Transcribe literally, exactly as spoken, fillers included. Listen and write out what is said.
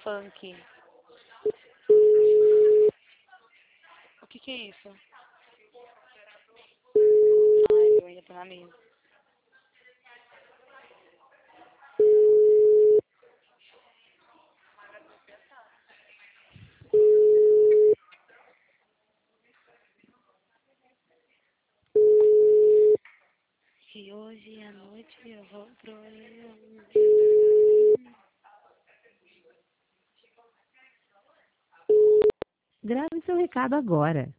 funk. O que que é isso? Ai, eu ainda tô na mesa. E hoje à noite eu vou pro... Grave seu recado agora.